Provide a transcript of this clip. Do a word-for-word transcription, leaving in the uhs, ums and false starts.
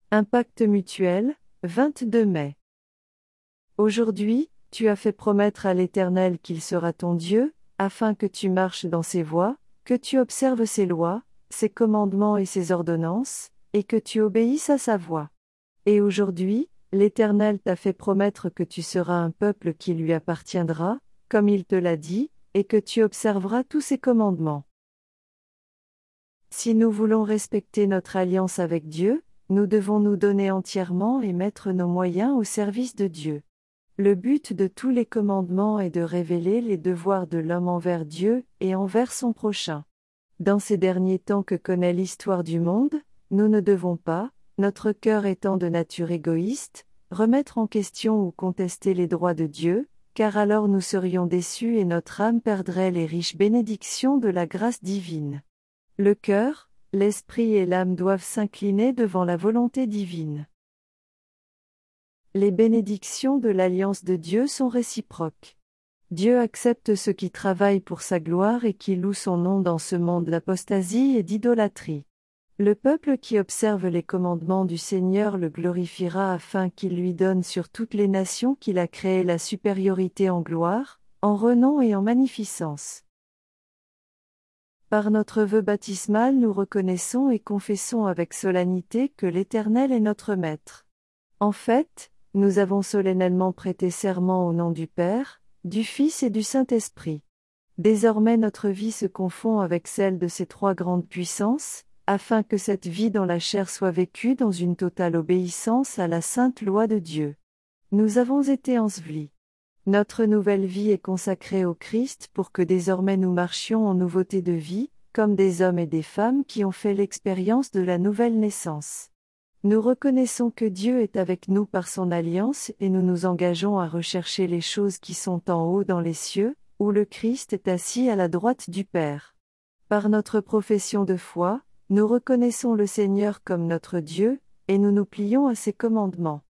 Un pacte mutuel, vingt-deux mai. Aujourd'hui, tu as fait promettre à l'Éternel qu'il sera ton Dieu, afin que tu marches dans ses voies, que tu observes ses lois, ses commandements et ses ordonnances, et que tu obéisses à sa voix. Et aujourd'hui, l'Éternel t'a fait promettre que tu seras un peuple qui lui appartiendra, comme il te l'a dit, et que tu observeras tous ses commandements. Si nous voulons respecter notre alliance avec Dieu, nous devons nous donner entièrement et mettre nos moyens au service de Dieu. Le but de tous les commandements est de révéler les devoirs de l'homme envers Dieu et envers son prochain. Dans ces derniers temps que connaît l'histoire du monde, nous ne devons pas, notre cœur étant de nature égoïste, remettre en question ou contester les droits de Dieu, car alors nous serions déçus et notre âme perdrait les riches bénédictions de la grâce divine. Le cœur, l'esprit et l'âme doivent s'incliner devant la volonté divine. Les bénédictions de l'alliance de Dieu sont réciproques. Dieu accepte ceux qui travaillent pour sa gloire et qui louent son nom dans ce monde d'apostasie et d'idolâtrie. Le peuple qui observe les commandements du Seigneur le glorifiera afin qu'il lui donne sur toutes les nations qu'il a créées la supériorité en gloire, en renom et en magnificence. Par notre vœu baptismal nous reconnaissons et confessons avec solennité que l'Éternel est notre Maître. En fait, nous avons solennellement prêté serment au nom du Père, du Fils et du Saint-Esprit. Désormais notre vie se confond avec celle de ces trois grandes puissances, afin que cette vie dans la chair soit vécue dans une totale obéissance à la sainte loi de Dieu. Nous avons été ensevelis. Notre nouvelle vie est consacrée au Christ pour que désormais nous marchions en nouveauté de vie, comme des hommes et des femmes qui ont fait l'expérience de la nouvelle naissance. Nous reconnaissons que Dieu est avec nous par son alliance et nous nous engageons à rechercher les choses qui sont en haut dans les cieux, où le Christ est assis à la droite du Père. Par notre profession de foi, nous reconnaissons le Seigneur comme notre Dieu, et nous nous plions à ses commandements.